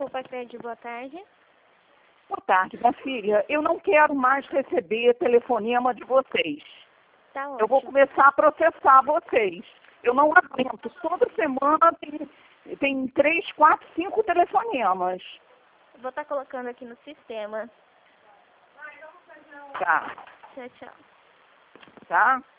Opa, Cred, boa tarde. Boa tarde, minha filha. Eu não quero mais receber telefonema de vocês. Tá ótimo. Eu vou começar a processar vocês. Eu não aguento. Toda semana tem 3, 4, 5 telefonemas. Vou estar colocando aqui no sistema. Tá. Tchau, tchau. Tá?